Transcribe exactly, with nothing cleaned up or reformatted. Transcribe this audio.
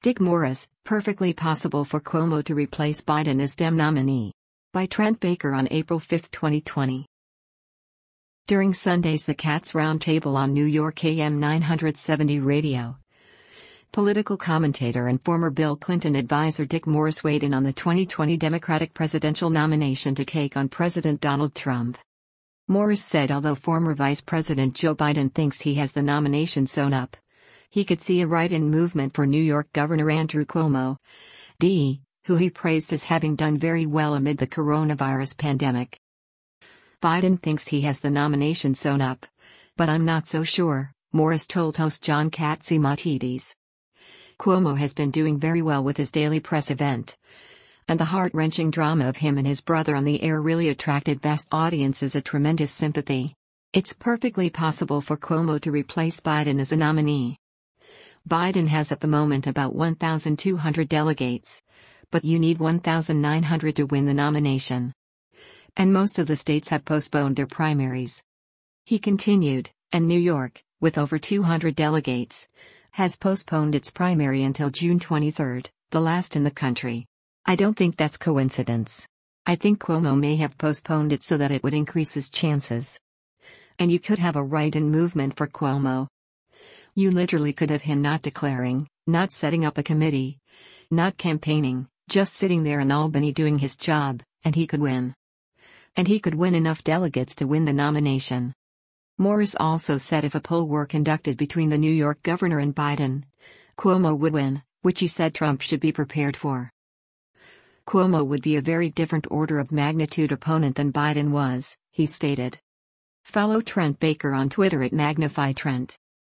Dick Morris, perfectly possible for Cuomo to replace Biden as Dem nominee. By Trent Baker on April fifth, twenty twenty. During Sunday's The Cats Roundtable on New York A M nine seventy radio, political commentator and former Bill Clinton advisor Dick Morris weighed in on the twenty twenty Democratic presidential nomination to take on President Donald Trump. Morris said although former Vice President Joe Biden thinks he has the nomination sewn up, he could see a write-in movement for New York Governor Andrew Cuomo, D, who he praised as having done very well amid the coronavirus pandemic. Biden thinks he has the nomination sewn up, but I'm not so sure, Morris told host John Catsimatidis. Cuomo has been doing very well with his daily press event, and the heart-wrenching drama of him and his brother on the air really attracted vast audiences a tremendous sympathy. It's perfectly possible for Cuomo to replace Biden as a nominee. Biden has at the moment about one thousand two hundred delegates, but you need one thousand nine hundred to win the nomination. And most of the states have postponed their primaries. He continued, and New York, with over two hundred delegates, has postponed its primary until June twenty-third, the last in the country. I don't think that's coincidence. I think Cuomo may have postponed it so that it would increase his chances. And you could have a write-in movement for Cuomo. You literally could have him not declaring, not setting up a committee, not campaigning, just sitting there in Albany doing his job, and he could win. And he could win enough delegates to win the nomination. Morris also said if a poll were conducted between the New York governor and Biden, Cuomo would win, which he said Trump should be prepared for. Cuomo would be a very different order of magnitude opponent than Biden was, he stated. Follow Trent Baker on Twitter at Magnify Trent.